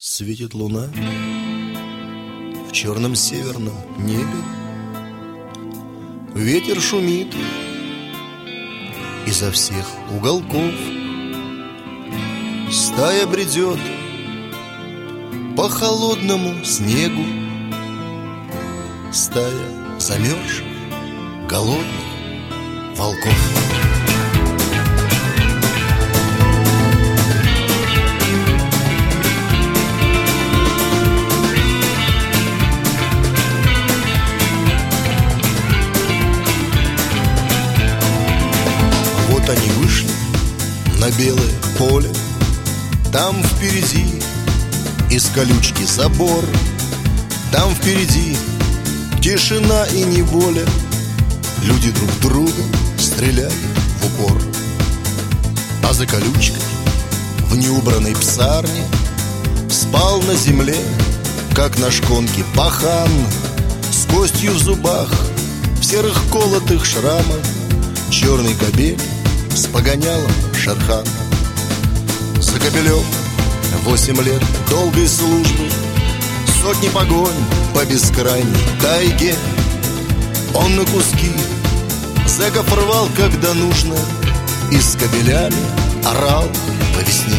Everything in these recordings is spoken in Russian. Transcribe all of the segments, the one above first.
Светит луна в черном северном небе, ветер шумит изо всех уголков. Стая бредет по холодному снегу, стая замерзших, голодных волков. Вот они вышли на белое поле, там впереди из колючки забор, там впереди тишина и неволя. Люди друг друга стреляли в упор. А за колючкой в неубранной псарне спал на земле, как на шконке пахан, с костью в зубах, в серых колотых шрамах, черный кобель с погонялом Шерхан. За кобелем 8 лет долгой службы, сотни погонь по бескрайней тайге. Он на куски зэков рвал, когда нужно, и с кобелями орал по весне.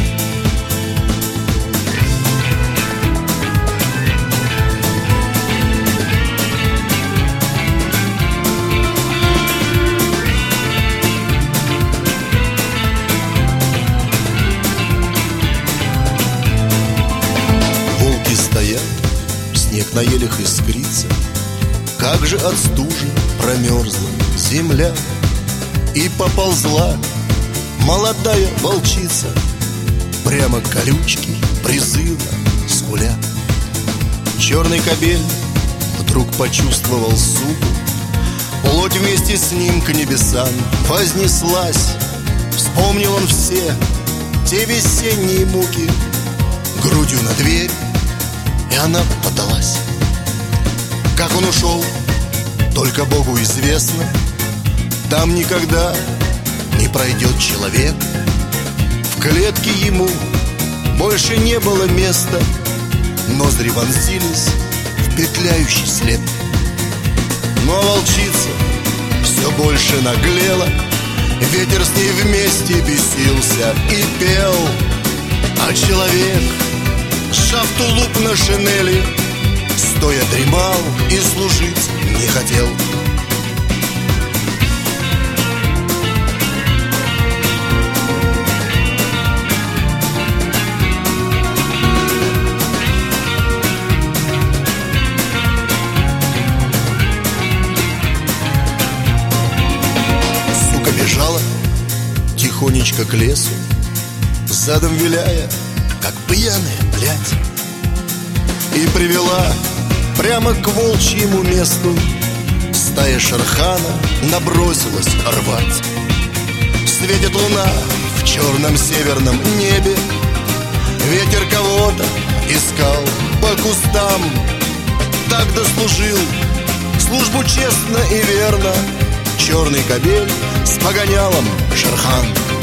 Волки стоят, снег на елях искрится, как же от стужи промерзла земля. И поползла молодая волчица прямо к колючке, призывно скуля. Черный кобель вдруг почувствовал суку, плоть вместе с ним к небесам вознеслась. Вспомнил он все те весенние муки, грудью на дверь, и она поддалась. Как он ушел, только Богу известно. Там никогда не пройдет человек. В клетке ему больше не было места. Ноздри вонзились в петляющий след. Ну а волчица все больше наглела. Ветер с ней вместе бесился и пел. А человек, сжав тулуп на шинели, стоя дремал и служить не хотел. Сука бежала тихонечко к лесу, задом виляя, как пьяная блядь, и привела прямо к волчьему месту. Стая Шерхана набросилась рвать. Светит луна в черном северном небе, ветер кого-то искал по кустам. Так дослужил службу честно и верно черный кобель с погонялом Шерхан.